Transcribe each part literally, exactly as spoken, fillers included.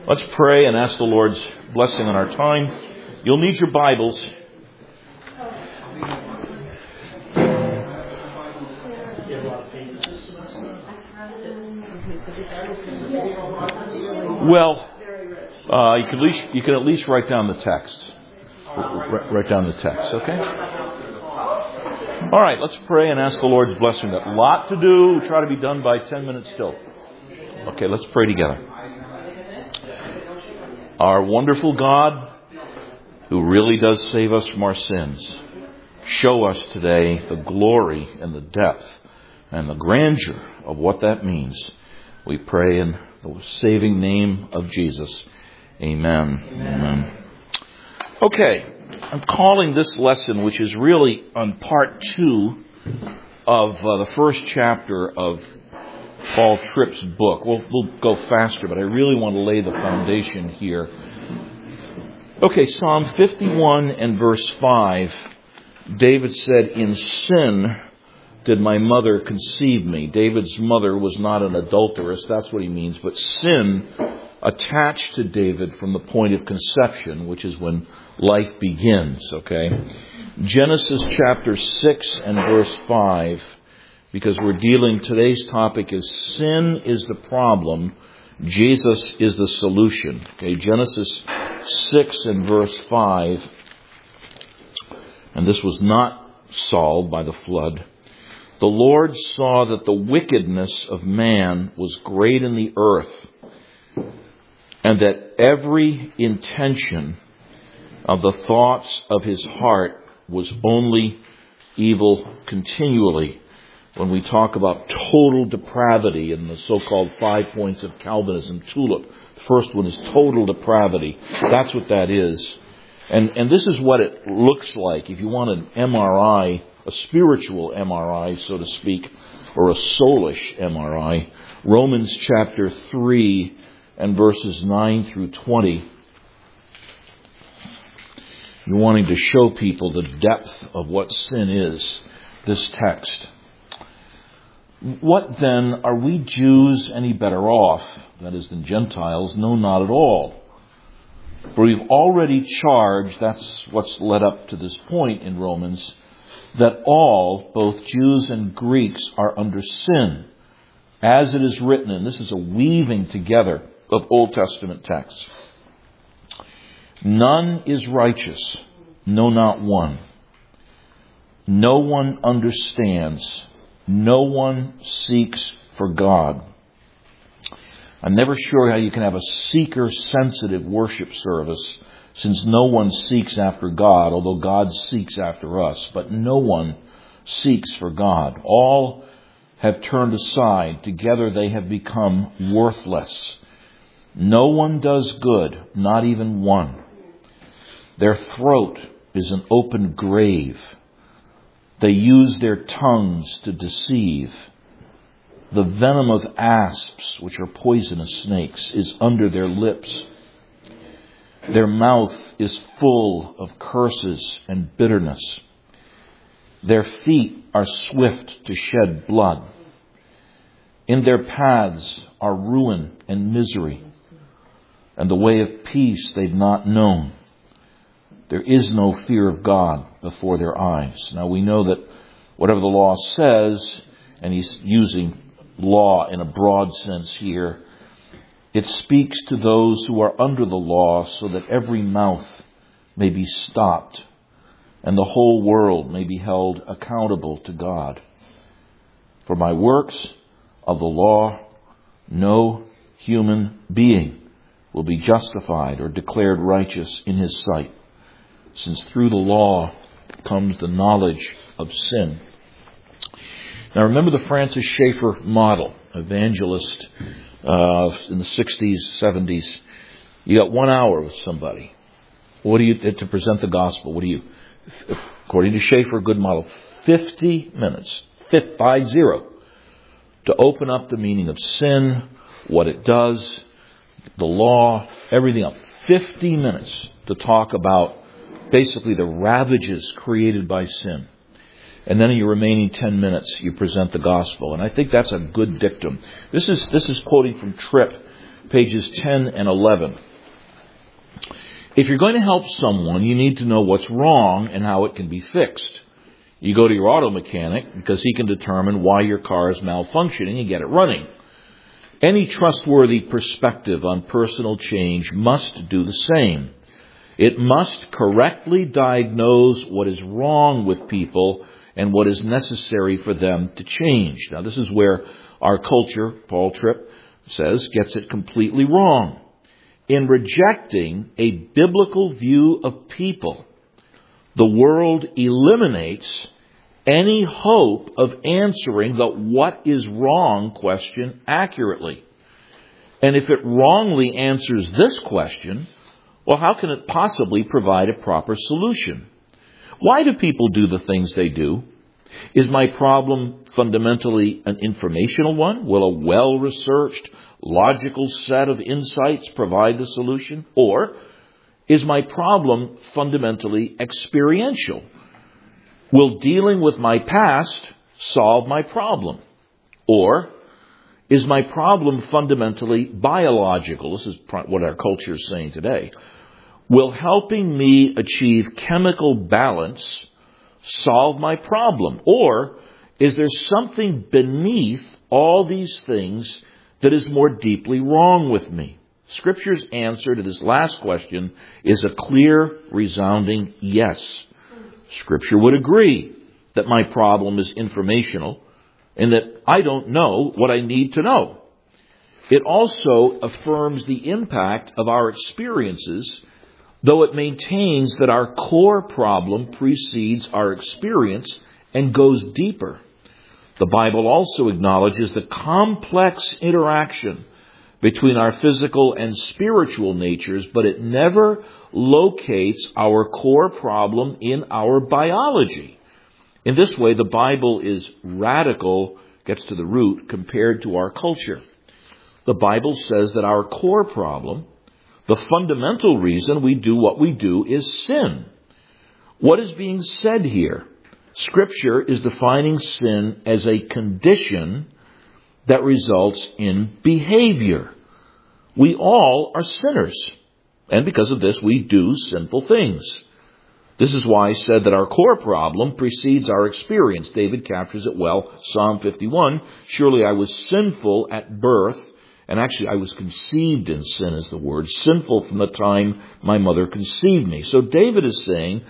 Let's pray and ask the Lord's blessing on our time. You'll need your Bibles. Well, uh, you can at least you can at least write down the text. R- write down the text, okay? All right, let's pray and ask the Lord's blessing. Got a lot to do. We'll try to be done by ten minutes still. Okay, let's pray together. Our wonderful God, who really does save us from our sins, show us today the glory and the depth and the grandeur of what that means. We pray in the saving name of Jesus. Amen. Amen. Amen. Okay, I'm calling this lesson, which is really on part two of uh, the first chapter of Paul Tripp's book. We'll, we'll go faster, but I really want to lay the foundation here. Okay, Psalm fifty-one and verse five, David said, "In sin did my mother conceive me." David's mother was not an adulteress, that's what he means, but sin attached to David from the point of conception, which is when life begins, okay? Genesis chapter six and verse five, because we're dealing, today's topic is sin is the problem, Jesus is the solution. Okay, Genesis six and verse five, and this was not solved by the flood. "The Lord saw that the wickedness of man was great in the earth, and that every intention of the thoughts of his heart was only evil continually." When we talk about total depravity in the so-called five points of Calvinism, TULIP, the first one is total depravity. That's what that is. And, and this is what it looks like if you want an M R I, a spiritual M R I, so to speak, or a soulish M R I. Romans chapter three and verses nine through twenty. You're wanting to show people the depth of what sin is, this text. "What then, are we Jews any better off, that is, than Gentiles? No, not at all. For we've already charged," that's what's led up to this point in Romans, "that all, both Jews and Greeks, are under sin. As it is written," and this is a weaving together of Old Testament texts, "None is righteous, no, not one. No one understands. No one seeks for God." I'm never sure how you can have a seeker-sensitive worship service, since no one seeks after God, although God seeks after us. But no one seeks for God. All have turned aside. Together they have become worthless. No one does good, not even one. Their throat is an open grave. They use their tongues to deceive. The venom of asps, which are poisonous snakes, is under their lips. Their mouth is full of curses and bitterness. Their feet are swift to shed blood. In their paths are ruin and misery, and the way of peace they've not known. There is no fear of God before their eyes. Now we know that whatever the law says, and he's using law in a broad sense here, it speaks to those who are under the law, so that every mouth may be stopped and the whole world may be held accountable to God. For by works of the law, no human being will be justified or declared righteous in his sight, since through the law comes the knowledge of sin. Now remember the Francis Schaeffer model, evangelist uh, in the sixties, seventies. You got one hour with somebody. What do you, to present the gospel, what do you, according to Schaeffer, good model, fifty minutes, five zero, to open up the meaning of sin, what it does, the law, everything up. fifty minutes to talk about basically the ravages created by sin. And then in your remaining ten minutes, you present the gospel. And I think that's a good dictum. This is this is quoting from Tripp. pages ten and eleven. If you're going to help someone, you need to know what's wrong and how it can be fixed. You go to your auto mechanic because he can determine why your car is malfunctioning and get it running. Any trustworthy perspective on personal change must do the same. It must correctly diagnose what is wrong with people and what is necessary for them to change. Now, this is where our culture, Paul Tripp says, gets it completely wrong. In rejecting a biblical view of people, the world eliminates any hope of answering the what is wrong question accurately. And if it wrongly answers this question, well, how can it possibly provide a proper solution? Why do people do the things they do? Is my problem fundamentally an informational one? Will a well-researched, logical set of insights provide the solution? Or is my problem fundamentally experiential? Will dealing with my past solve my problem? Or is my problem fundamentally biological? This is what our culture is saying today. Will helping me achieve chemical balance solve my problem? Or is there something beneath all these things that is more deeply wrong with me? Scripture's answer to this last question is a clear, resounding yes. Scripture would agree that my problem is informational and that I don't know what I need to know. It also affirms the impact of our experiences, though it maintains that our core problem precedes our experience and goes deeper. The Bible also acknowledges the complex interaction between our physical and spiritual natures, but it never locates our core problem in our biology. In this way, the Bible is radical, gets to the root, compared to our culture. The Bible says that our core problem, the fundamental reason we do what we do, is sin. What is being said here? Scripture is defining sin as a condition that results in behavior. We all are sinners, and because of this, we do sinful things. This is why I said that our core problem precedes our experience. David captures it well. Psalm fifty-one, surely I was sinful at birth, and actually I was conceived in sin is the word, sinful from the time my mother conceived me. So David is saying,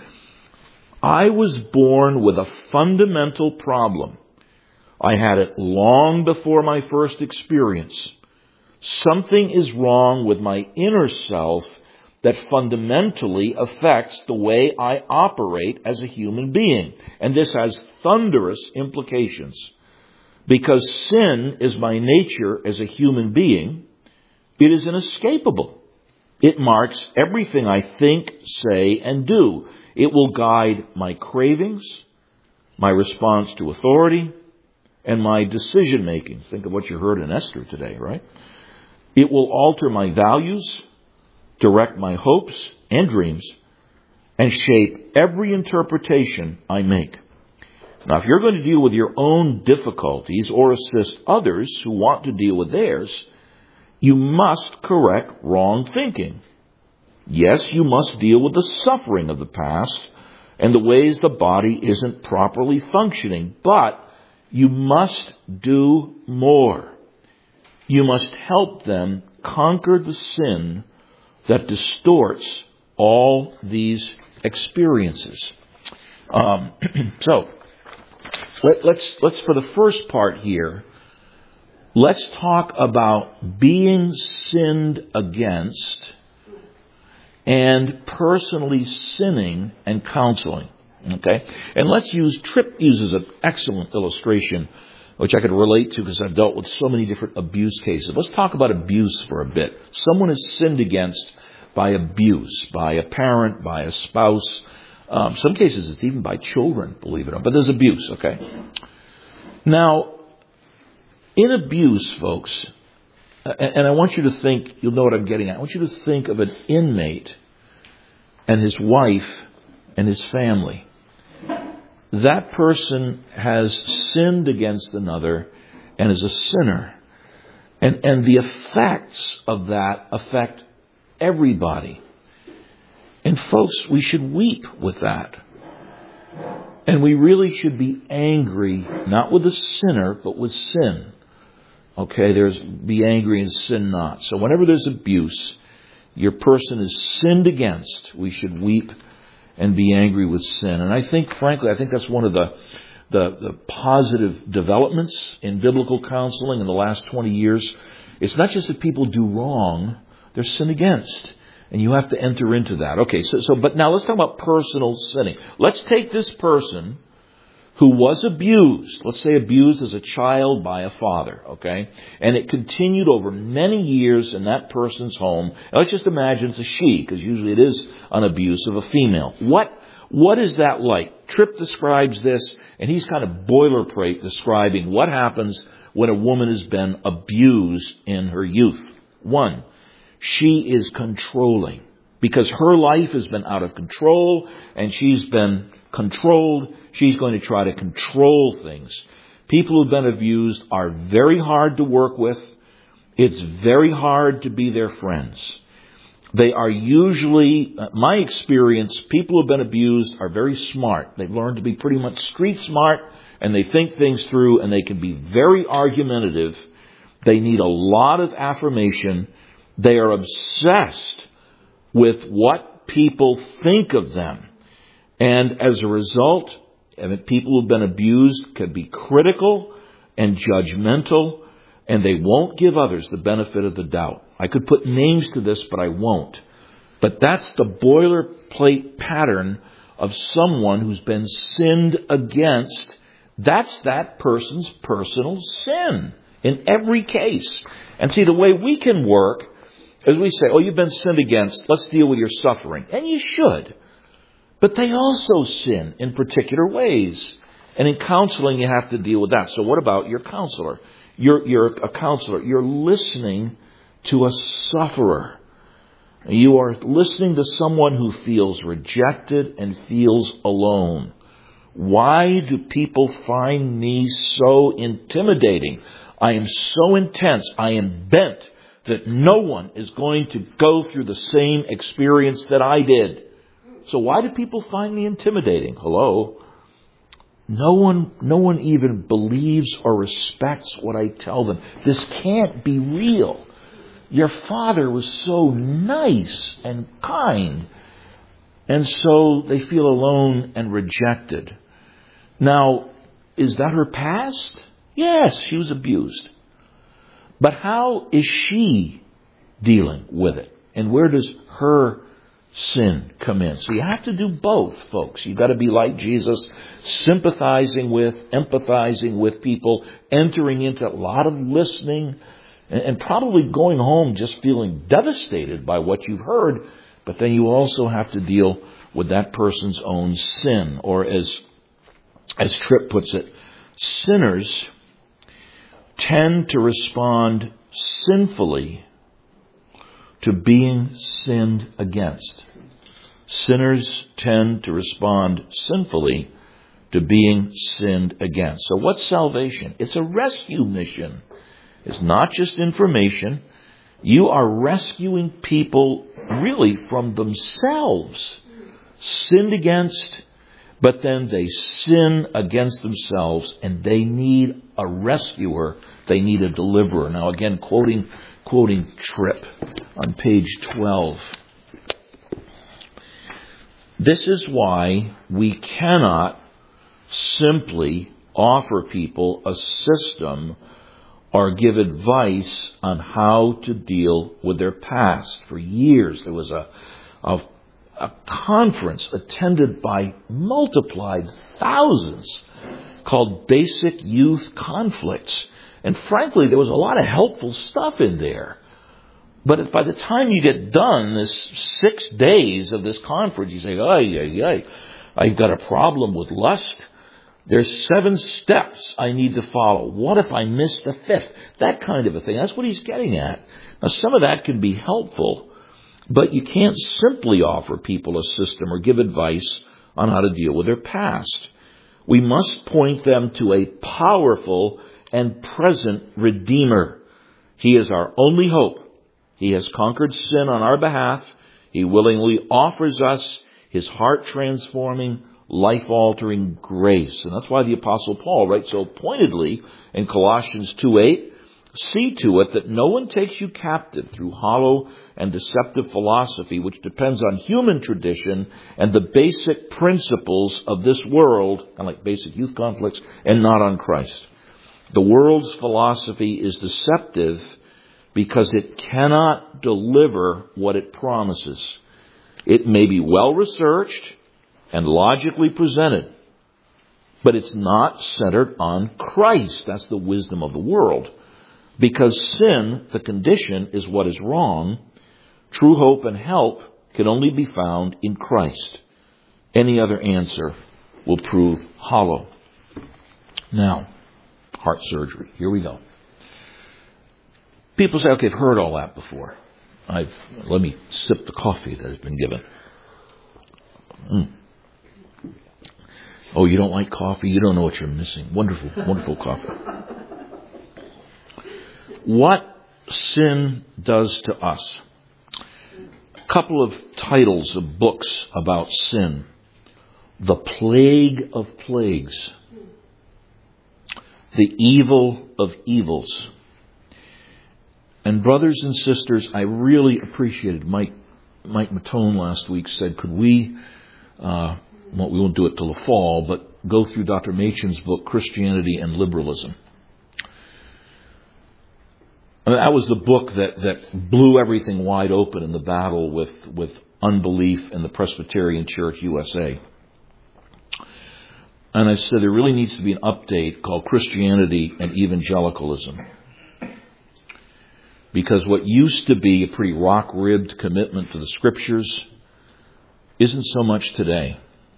I was born with a fundamental problem. I had it long before my first experience. Something is wrong with my inner self that fundamentally affects the way I operate as a human being. And this has thunderous implications. Because sin is my nature as a human being, it is inescapable. It marks everything I think, say, and do. It will guide my cravings, my response to authority, and my decision-making. Think of what you heard in Esther today, right? It will alter my values, direct my hopes and dreams, and shape every interpretation I make. Now, if you're going to deal with your own difficulties or assist others who want to deal with theirs, you must correct wrong thinking. Yes, you must deal with the suffering of the past and the ways the body isn't properly functioning, but you must do more. You must help them conquer the sin that distorts all these experiences. Um, so, let, let's, let's, for the first part here, let's talk about being sinned against and personally sinning and counseling. Okay? And let's use, Tripp uses an excellent illustration, which I could relate to because I've dealt with so many different abuse cases. Let's talk about abuse for a bit. Someone is sinned against by abuse, by a parent, by a spouse. Um, some cases it's even by children, believe it or not. But there's abuse, okay? Now, in abuse, folks, and I want you to think, you'll know what I'm getting at. I want you to think of an inmate and his wife and his family. That person has sinned against another and is a sinner. And, and the effects of that affect everybody. And folks, we should weep with that. And we really should be angry, not with the sinner, but with sin. Okay, there's be angry and sin not. So whenever there's abuse, your person is sinned against, we should weep and be angry with sin. And I think, frankly, I think that's one of the, the, the positive developments in biblical counseling in the last twenty years. It's not just that people do wrong, they're sinned against. And you have to enter into that. Okay, so, so but now let's talk about personal sinning. Let's take this person who was abused, let's say abused as a child by a father, okay? And it continued over many years in that person's home. And let's just imagine it's a she, because usually it is an abuse of a female. What, what is that like? Tripp describes this, and he's kind of boilerplate describing what happens when a woman has been abused in her youth. One, she is controlling, because her life has been out of control, and she's been controlled. She's going to try to control things. People who've been abused are very hard to work with. It's very hard to be their friends. They are usually, my experience, people who've been abused are very smart. They've learned to be pretty much street smart, and they think things through, and they can be very argumentative. They need a lot of affirmation. They are obsessed with what people think of them. And as a result, people who've been abused can be critical and judgmental, and they won't give others the benefit of the doubt. I could put names to this, but I won't. But that's the boilerplate pattern of someone who's been sinned against. That's that person's personal sin in every case. And see, the way we can work is we say, oh, you've been sinned against, let's deal with your suffering. And you should. But they also sin in particular ways. And in counseling, you have to deal with that. So what about your counselor? You're, you're a counselor. You're listening to a sufferer. You are listening to someone who feels rejected and feels alone. Why do people find me so intimidating? I am so intense. I am bent that no one is going to go through the same experience that I did. So why do people find me intimidating? Hello? No one, no one even believes or respects what I tell them. This can't be real. Your father was so nice and kind. And so they feel alone and rejected. Now, is that her past? Yes, she was abused. But how is she dealing with it? And where does her sin come in? So you have to do both, folks. You've got to be like Jesus, sympathizing with, empathizing with people, entering into a lot of listening, and probably going home just feeling devastated by what you've heard. But then you also have to deal with that person's own sin. Or as, as Tripp puts it, sinners tend to respond sinfully to being sinned against. Sinners tend to respond sinfully to being sinned against. So what's salvation? It's a rescue mission. It's not just information. You are rescuing people really from themselves, sinned against, but then they sin against themselves and they need a rescuer. They need a deliverer. Now again, quoting quoting Tripp on page twelve. This is why we cannot simply offer people a system or give advice on how to deal with their past. For years, there was a, a, a conference attended by multiplied thousands called Basic Youth Conflicts. And frankly, there was a lot of helpful stuff in there. But by the time you get done, this six days of this conference, you say, ay, ay, ay, I've got a problem with lust. There's seven steps I need to follow. What if I miss the fifth? That kind of a thing. That's what he's getting at. Now, some of that can be helpful, but you can't simply offer people a system or give advice on how to deal with their past. We must point them to a powerful and present Redeemer. He is our only hope. He has conquered sin on our behalf. He willingly offers us His heart-transforming, life-altering grace. And that's why the Apostle Paul writes so pointedly in Colossians two eight, see to it that no one takes you captive through hollow and deceptive philosophy, which depends on human tradition and the basic principles of this world, kind of like basic youth conflicts, and not on Christ. The world's philosophy is deceptive because it cannot deliver what it promises. It may be well researched and logically presented, but it's not centered on Christ. That's the wisdom of the world. Because sin, the condition, is what is wrong. True hope and help can only be found in Christ. Any other answer will prove hollow. Now, heart surgery. Here we go. People say, okay, I've heard all that before. I've let me sip the coffee that has been given. Mm. Oh, you don't like coffee? You don't know what you're missing. Wonderful, wonderful coffee. What sin does to us. A couple of titles of books about sin. The Plague of Plagues. The Evil of Evils. And brothers and sisters, I really appreciated Mike Mike Matone last week said, could we, uh, well, we won't do it till the fall, but go through Doctor Machen's book, Christianity and Liberalism. I mean, that was the book that, that blew everything wide open in the battle with, with unbelief in the Presbyterian Church U S A. And I said there really needs to be an update called Christianity and Evangelicalism. Because what used to be a pretty rock-ribbed commitment to the Scriptures isn't so much today.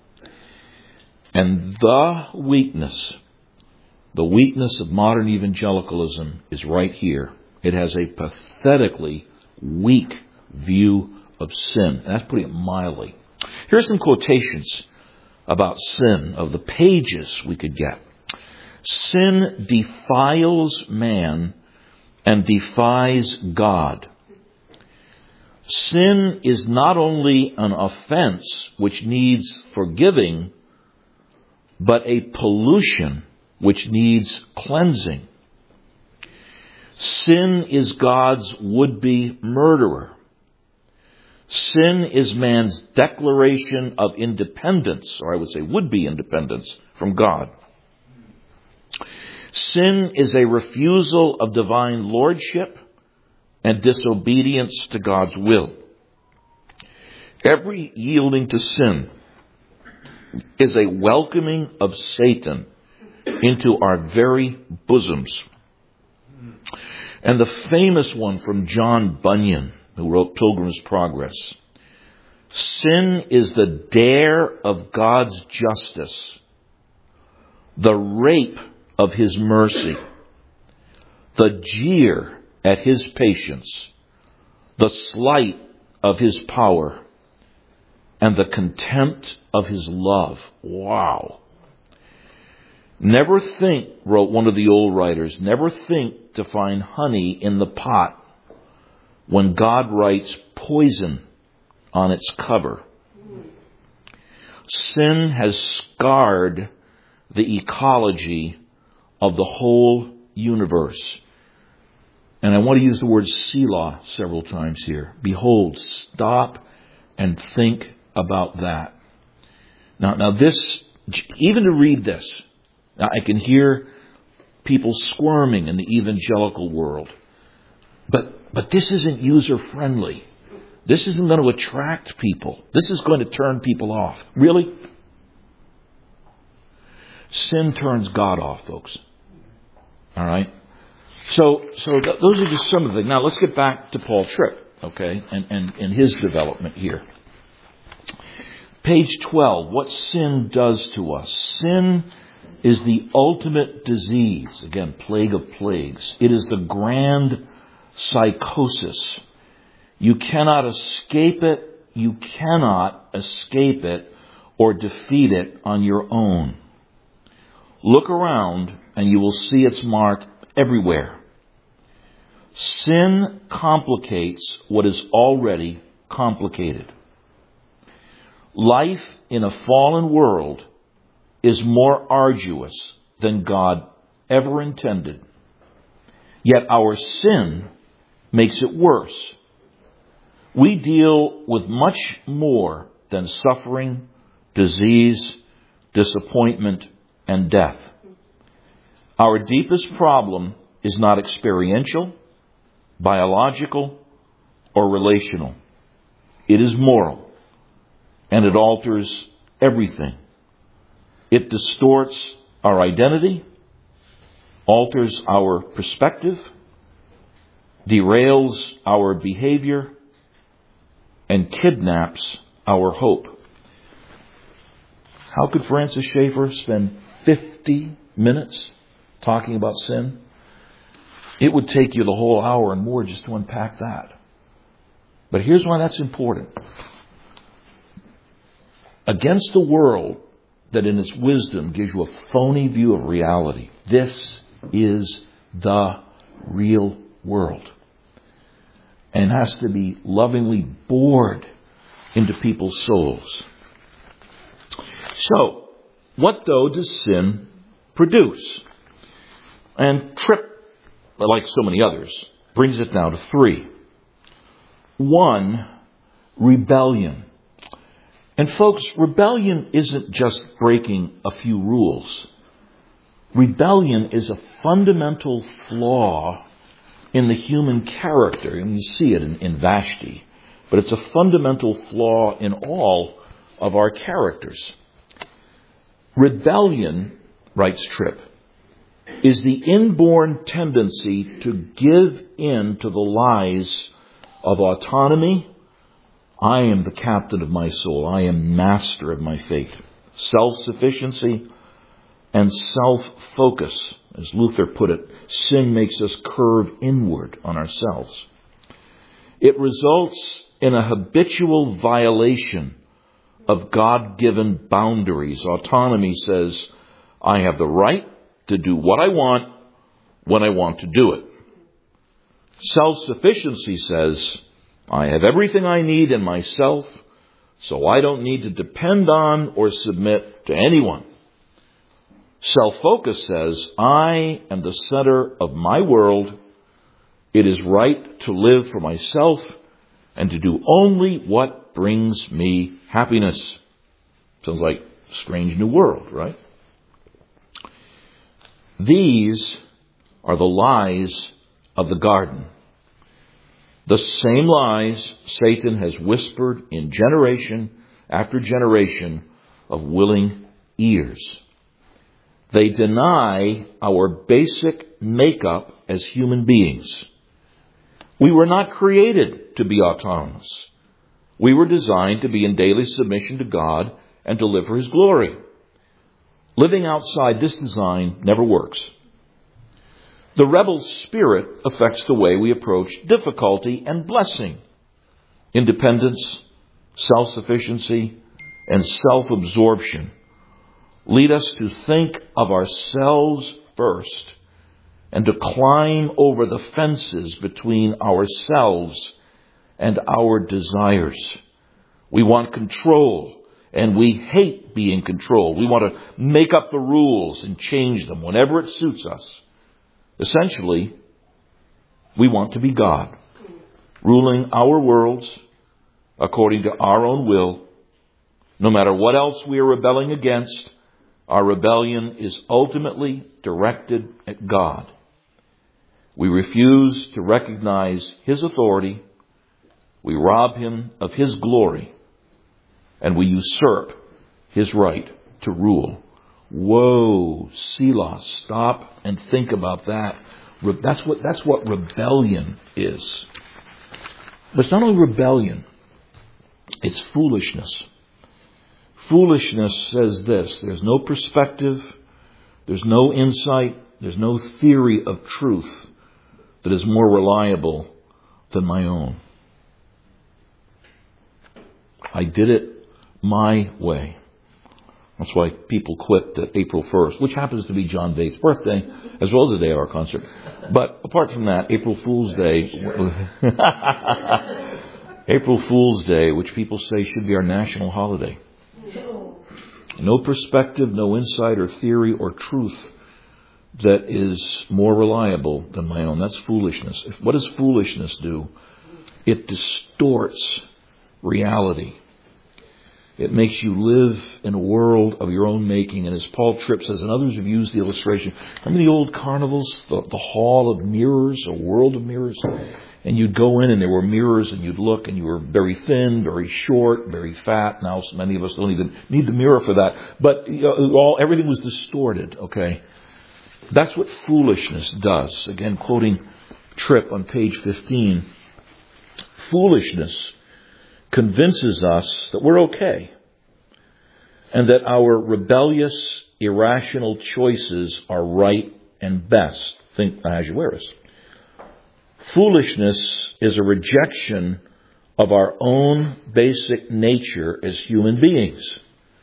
And the weakness, the weakness of modern evangelicalism is right here. It has a pathetically weak view of sin. And that's putting it mildly. Here are some quotations about sin of the pages we could get. Sin defiles man and defies God. Sin is not only an offense which needs forgiving, but a pollution which needs cleansing. Sin is God's would-be murderer. Sin is man's declaration of independence, or I would say would-be independence, from God. Sin is a refusal of divine lordship and disobedience to God's will. Every yielding to sin is a welcoming of Satan into our very bosoms. And the famous one from John Bunyan, who wrote Pilgrim's Progress. Sin is the dare of God's justice, the rape of His mercy, the jeer at His patience, the slight of His power, and the contempt of His love. Wow. Never think, wrote one of the old writers, never think to find honey in the pot when God writes poison on its cover. Sin has scarred the ecology of the whole universe. And I want to use the word Selah several times here. Behold, stop and think about that. Now, now this, even to read this, now I can hear people squirming in the evangelical world. But, but this isn't user-friendly. This isn't going to attract people. This is going to turn people off. Really? Sin turns God off, folks. All right? So, so th- those are just some of the things. Now, let's get back to Paul Tripp, okay, and, and, and his development here. Page twelve, what sin does to us. Sin is the ultimate disease. Again, plague of plagues. It is the grand psychosis. You cannot escape it. You cannot escape it or defeat it on your own. Look around and you will see its mark everywhere. Sin complicates what is already complicated. Life in a fallen world is more arduous than God ever intended. Yet our sin makes it worse. We deal with much more than suffering, disease, disappointment, and death. Our deepest problem is not experiential, biological, or relational. It is moral, and it alters everything. It distorts our identity, alters our perspective, derails our behavior, and kidnaps our hope. How could Francis Schaeffer spend fifty minutes talking about sin? It would take you the whole hour and more just to unpack that. But here's why that's important. Against the world that in its wisdom gives you a phony view of reality, this is the real world. And has to be lovingly bored into people's souls. So, what though does sin produce? And Tripp, like so many others, brings it down to three. One, rebellion. And folks, rebellion isn't just breaking a few rules. Rebellion is a fundamental flaw in the human character. And you see it in, in Vashti. But it's a fundamental flaw in all of our characters. Rebellion, writes Tripp, is the inborn tendency to give in to the lies of autonomy. I am the captain of my soul. I am master of my fate. Self-sufficiency and self-focus. As Luther put it, sin makes us curve inward on ourselves. It results in a habitual violation of God-given boundaries. Autonomy says, I have the right to do what I want when I want to do it. Self-sufficiency says, I have everything I need in myself, so I don't need to depend on or submit to anyone. Self-focus says, I am the center of my world. It is right to live for myself and to do only what brings me happiness. Sounds like a strange new world, right? These are the lies of the garden. The same lies Satan has whispered in generation after generation of willing ears. They deny our basic makeup as human beings. We were not created to be autonomous. We were designed to be in daily submission to God and to live for His glory. Living outside this design never works. The rebel spirit affects the way we approach difficulty and blessing. Independence, self-sufficiency, and self-absorption lead us to think of ourselves first and to climb over the fences between ourselves and our desires. We want control, and we hate being controlled. We want to make up the rules and change them whenever it suits us. Essentially, we want to be God, ruling our worlds according to our own will. No matter what else we are rebelling against, our rebellion is ultimately directed at God. We refuse to recognize His authority. We rob Him of His glory. And we usurp His right to rule. Whoa, Selah, stop and think about that. That's what, that's what rebellion is. But it's not only rebellion, it's foolishness. Foolishness says this: there's no perspective, there's no insight, there's no theory of truth that is more reliable than my own. I did it my way. That's why people quit at April first, which happens to be John Bates' birthday, as well as the day of our concert. But apart from that, April Fool's Day, April Fool's Day, which people say should be our national holiday. No perspective, no insight or theory or truth that is more reliable than my own. That's foolishness. What does foolishness do? It distorts reality. It makes you live in a world of your own making. And as Paul Tripp says, and others have used the illustration, remember the old carnivals, the, the hall of mirrors, a world of mirrors? And you'd go in and there were mirrors and you'd look and you were very thin, very short, very fat. Now so many of us don't even need the mirror for that. But you know, all everything was distorted, okay? That's what foolishness does. Again, quoting Tripp on page fifteen. Foolishness convinces us that we're okay and that our rebellious, irrational choices are right and best. Think Ahasuerus. Foolishness is a rejection of our own basic nature as human beings.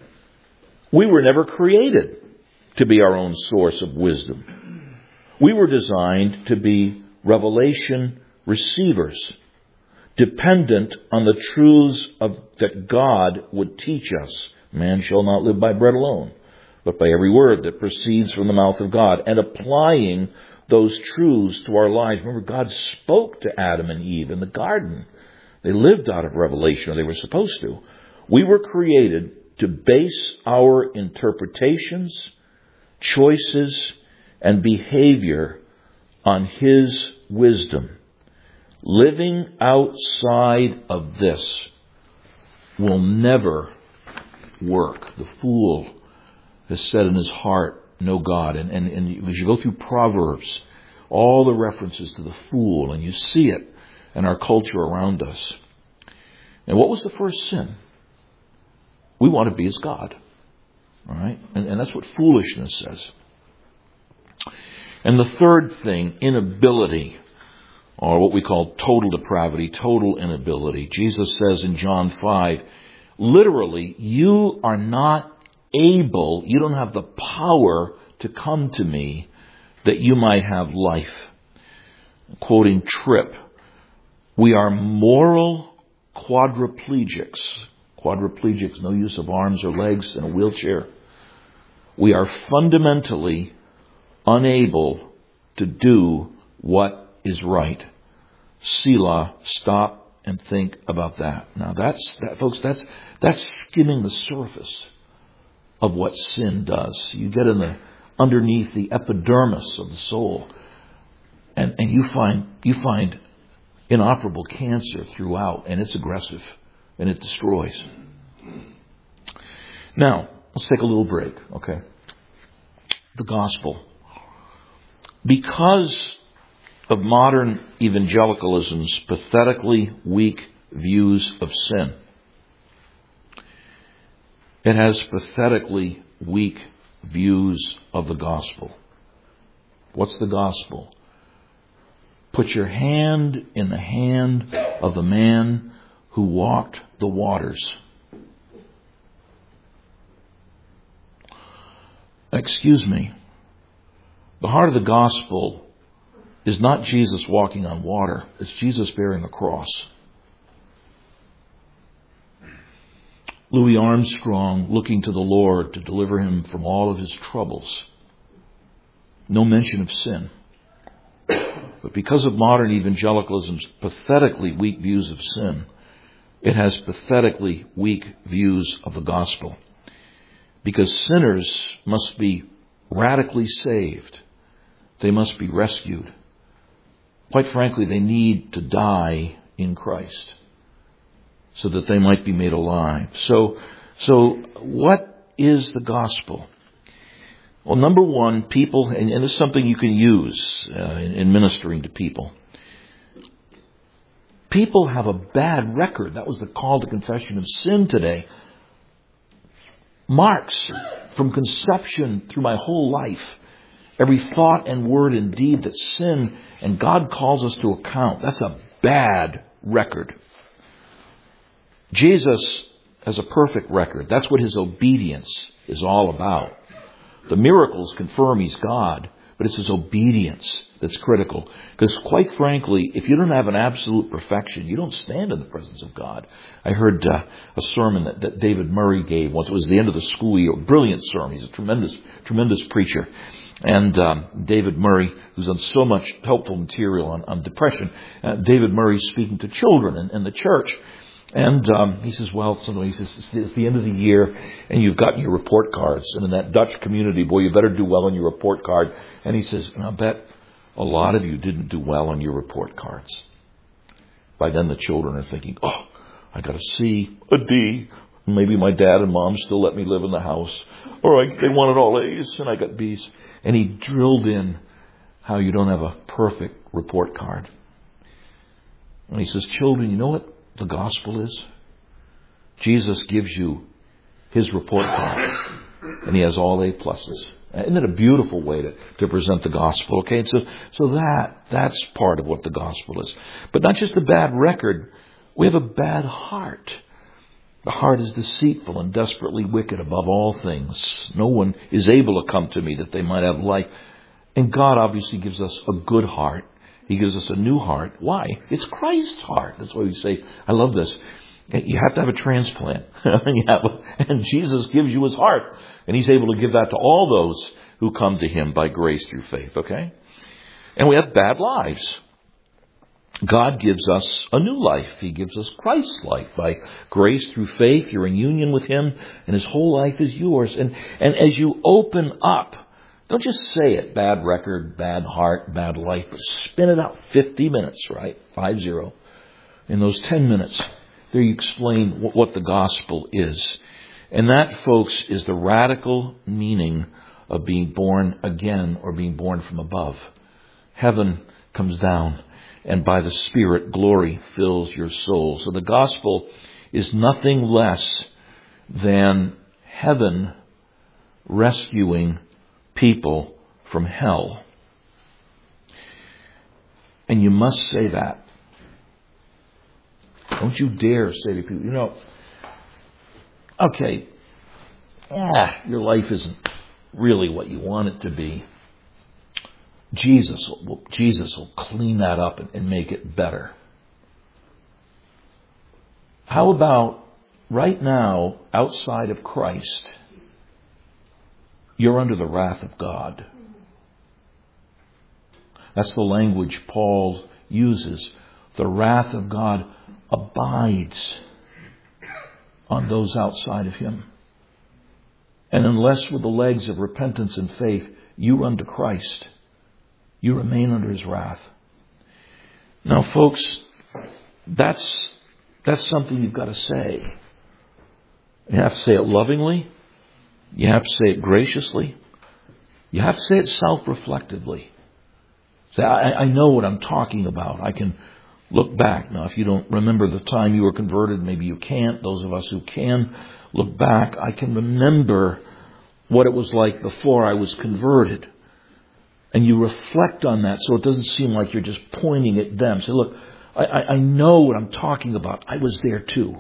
We were never created to be our own source of wisdom. We were designed to be revelation receivers, dependent on the truths of, that God would teach us. Man shall not live by bread alone, but by every word that proceeds from the mouth of God, and applying those truths to our lives. Remember, God spoke to Adam and Eve in the garden. They lived out of revelation, or they were supposed to. We were created to base our interpretations, choices, and behavior on His wisdom. Living outside of this will never work. The fool has said in his heart, no God. And, and, and as you go through Proverbs, all the references to the fool, and you see it in our culture around us. And what was the first sin? We want to be as God. All right? And, and that's what foolishness says. And the third thing, inability, or what we call total depravity, total inability. Jesus says in John five, literally, you are not able, you don't have the power to come to me that you might have life. Quoting Tripp, we are moral quadriplegics. Quadriplegics, no use of arms or legs, in a wheelchair. We are fundamentally unable to do what is right. Selah, stop and think about that. Now that's, that, folks, that's, that's skimming the surface of what sin does. You get in the, underneath the epidermis of the soul, and, and you find, you find inoperable cancer throughout, and it's aggressive, and it destroys. Now, let's take a little break, okay? The gospel. Because of modern evangelicalism's pathetically weak views of sin, it has pathetically weak views of the gospel. What's the gospel? Put your hand in the hand of the man who walked the waters. Excuse me. The heart of the gospel is not Jesus walking on water. It's Jesus bearing a cross. Louis Armstrong looking to the Lord to deliver him from all of his troubles. No mention of sin. But because of modern evangelicalism's pathetically weak views of sin, it has pathetically weak views of the gospel. Because sinners must be radically saved. They must be rescued. Quite frankly, they need to die in Christ so that they might be made alive. So, so what is the gospel? Well, number one, people, and, and this is something you can use uh, in, in ministering to people. People have a bad record. That was the call to confession of sin today. Marks from conception through my whole life. Every thought and word and deed that sin, and God calls us to account. That's a bad record. Jesus has a perfect record. That's what his obedience is all about. The miracles confirm he's God, but it's his obedience that's critical. Because quite frankly, if you don't have an absolute perfection, you don't stand in the presence of God. I heard uh, a sermon that, that David Murray gave once. It was the end of the school year. Brilliant sermon. He's a tremendous, tremendous preacher. And um, David Murray, who's done so much helpful material on, on depression, uh, David Murray's speaking to children in, in the church. And um, he says, well, he says, it's the end of the year, and you've gotten your report cards. And in that Dutch community, boy, you better do well on your report card. And he says, and I'll bet a lot of you didn't do well on your report cards. By then the children are thinking, oh, I got a C, a D. Maybe my dad and mom still let me live in the house. Or I, they wanted all A's, and I got B's. And he drilled in how you don't have a perfect report card. And he says, children, you know what the gospel is? Jesus gives you his report card, and he has all A pluses. Isn't it a beautiful way to, to present the gospel? Okay, and so so that that's part of what the gospel is. But not just a bad record, we have a bad heart. The heart is deceitful and desperately wicked above all things. No one is able to come to me that they might have life. And God obviously gives us a good heart. He gives us a new heart. Why? It's Christ's heart. That's why we say, I love this. You have to have a transplant. And Jesus gives you his heart. And he's able to give that to all those who come to him by grace through faith. Okay? And we have bad lives. God gives us a new life. He gives us Christ's life. By grace through faith, you're in union with him, and his whole life is yours. And, and as you open up, don't just say it, bad record, bad heart, bad life, but spin it out fifty minutes, right? Five zero. In those ten minutes, there you explain what the gospel is. And that, folks, is the radical meaning of being born again or being born from above. Heaven comes down, and by the Spirit, glory fills your soul. So the gospel is nothing less than heaven rescuing people from hell. And you must say that. Don't you dare say to people, you know, okay, yeah, your life isn't really what you want it to be. Jesus will, Jesus will clean that up and, and make it better. How about right now, outside of Christ, you're under the wrath of God. That's the language Paul uses. The wrath of God abides on those outside of him. And unless with the legs of repentance and faith you run to Christ, you remain under his wrath. Now, folks, that's that's something you've got to say. You have to say it lovingly. You have to say it graciously. You have to say it self-reflectively. Say, I, I know what I'm talking about. I can look back. Now, if you don't remember the time you were converted, maybe you can't. Those of us who can look back, I can remember what it was like before I was converted. And you reflect on that so it doesn't seem like you're just pointing at them. Say, look, I, I, I know what I'm talking about. I was there too.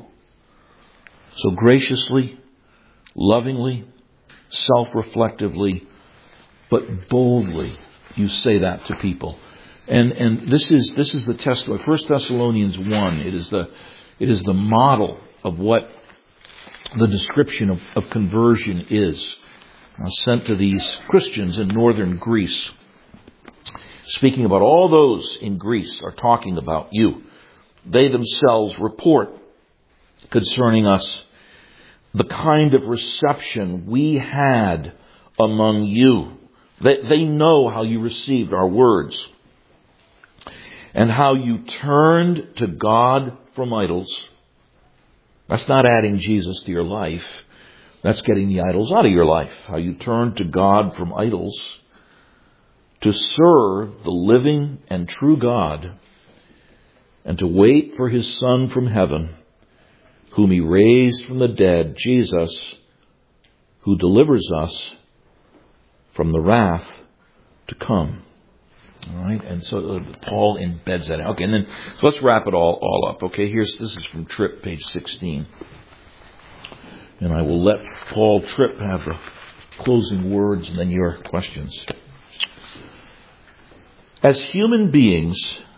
So graciously, lovingly, self-reflectively, but boldly, you say that to people. And and this is this is the testimony. First Thessalonians one. It is the it is the model of what the description of, of conversion is. Uh, sent to these Christians in northern Greece. Speaking about all those in Greece are talking about you. They themselves report concerning us the kind of reception we had among you. They, they know how you received our words and how you turned to God from idols. That's not adding Jesus to your life. That's getting the idols out of your life. How you turned to God from idols to serve the living and true God and to wait for his Son from heaven, whom he raised from the dead, Jesus, who delivers us from the wrath to come. All right, and so uh, Paul embeds that. Okay, and then so let's wrap it all all up. Okay, here's this is from Tripp, page sixteen. And I will let Paul Tripp have the closing words and then your questions. As human beings,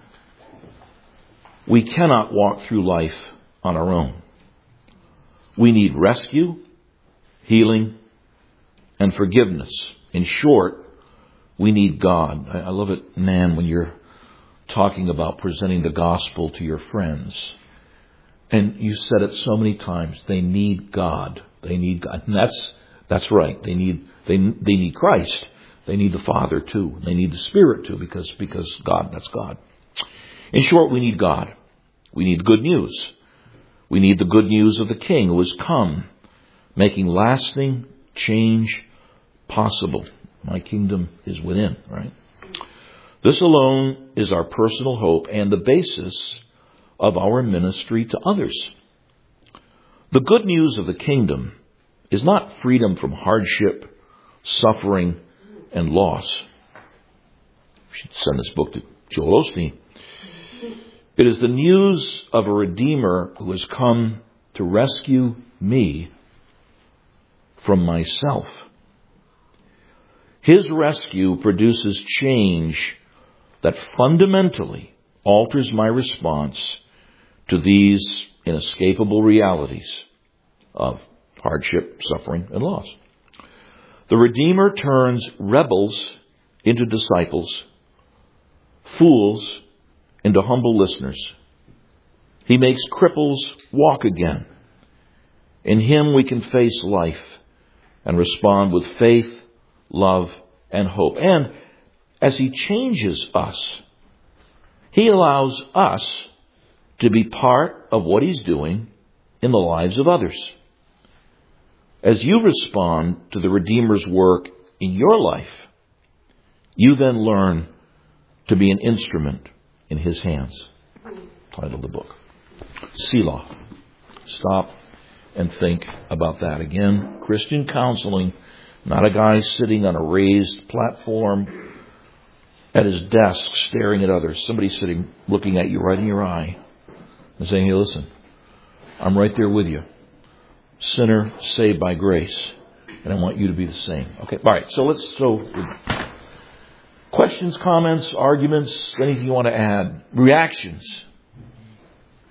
we cannot walk through life on our own. We need rescue, healing, and forgiveness. In short, we need God. I love it, Nan, when you're talking about presenting the gospel to your friends. And you said it so many times. They need God. They need God. And that's that's right. They need they they need Christ. They need the Father too. They need the Spirit too, because because God, that's God. In short, we need God. We need good news. We need the good news of the King who has come, making lasting change possible. My kingdom is within, right? This alone is our personal hope and the basis of our ministry to others. The good news of the kingdom is not freedom from hardship, suffering, and loss. We should send this book to Joel Osteen. It is the news of a Redeemer who has come to rescue me from myself. His rescue produces change that fundamentally alters my response to these inescapable realities of hardship, suffering, and loss. The Redeemer turns rebels into disciples, fools into humble listeners. He makes cripples walk again. In Him we can face life and respond with faith, love, and hope. And as He changes us, He allows us to be part of what He's doing in the lives of others. As you respond to the Redeemer's work in your life, you then learn to be an instrument in His hands. Title of the book. Selah. Stop and think about that. Again, Christian counseling, not a guy sitting on a raised platform at his desk staring at others. Somebody sitting, looking at you right in your eye and saying, hey, listen, I'm right there with you. Sinner saved by grace. And I want you to be the same. Okay, all right, so let's, so questions, comments, arguments, anything you want to add? Reactions.